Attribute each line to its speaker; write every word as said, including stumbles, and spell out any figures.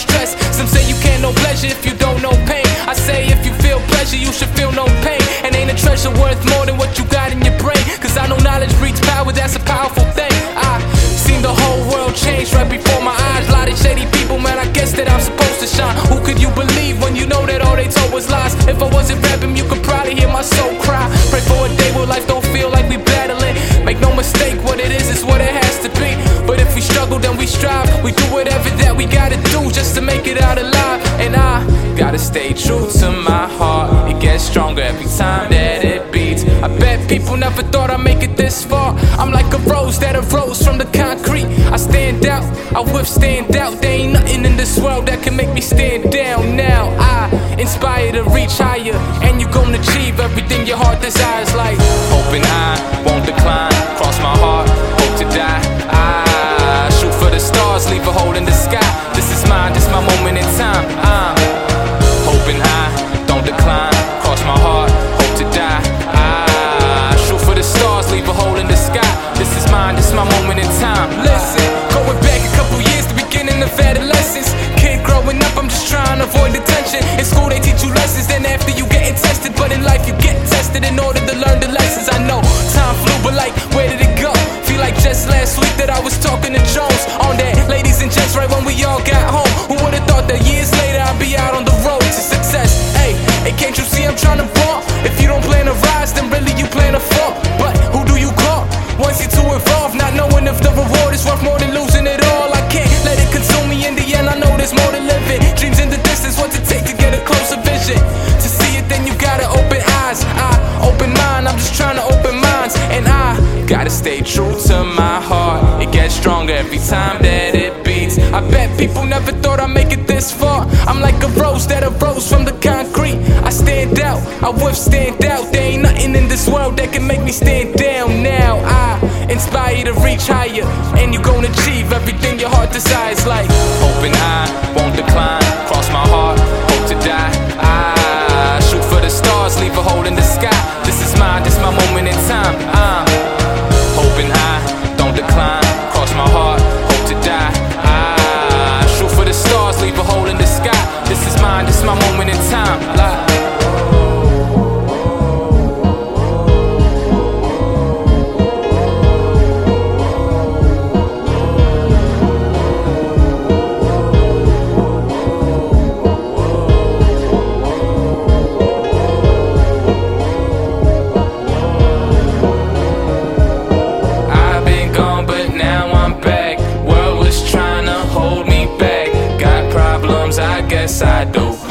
Speaker 1: stress. Some say you can't know pleasure if you don't know pain. I say if you feel pleasure, you should feel no pain. And ain't a treasure worth more than what you got in your brain. Cause I know knowledge breeds power, that's a powerful thing. I seen the whole world change right before my eyes. Lot of shady people, man, I guess that I'm supposed to shine. Who could you believe when you know that all they told was lies? If I wasn't rapping, you could probably hear my soul cry. Pray for a day where life don't feel like we battling. Make no mistake, what it is is what it has to be. But if we struggle, then we strive. We do whatever that we gotta do just to make it out alive. And I gotta stay true to my heart. It gets stronger every time that it beats. I bet people never thought I'd make it this far. I'm like a rose that arose from the concrete. I stand out, I withstand doubt. There ain't nothing in this world that can make me stand down now. I inspire to reach higher, and you gon' achieve everything your heart desires. Like open eye, won't decline. Cross my heart, hope to die. I shoot for the stars, leave a hole in the sky. This is mine, this my moment in time. I'm open eye, don't decline. Cross my heart, hope to die. I shoot for the stars, leave a hole in the sky. This is mine, this my moment in time. Listen, going back a couple years, the beginning of adolescence. Kid growing up, I'm just trying to avoid the tension. In school they teach you lessons, then after you getting tested. But in life you get tested in order to learn the lessons. I know, time flew, but like, where did it go? Feel like just last week that I was talking to Jones on that Ladies and Gents right when we all got home. Who would've thought that years later I'd be out on the road to success? Hey, hey, can't you see I'm trying to ball? If you don't plan to rise, then really you plan to fall. But who do you call? Once you're too involved, not knowing if the reward is worth more than losing it all. I can't let it consume me. In the end, I know there's more to living. Dreams in the distance, what's it take to get a closer vision? To see it, then you gotta open eyes. I open mine, I'm just trying to open minds. And I gotta stay true to my heart. It gets stronger every time that it beats. I bet people never thought I'd make it this far. I'm like a rose that arose from the concrete. I stand out, I withstand doubt. There ain't nothing in this world that can make me stand down now. I inspire you to reach higher, and you gon' achieve everything your heart desires. Like open eye, won't decline. Cross my heart, hope to die. I shoot for the stars, leave a hole in the sky. This is mine, this my moment in time. I'm open eye, don't decline. Cross my heart, hope to die. I shoot for the stars, leave a hole in the sky. This is mine, this my moment in time. Like I guess I do.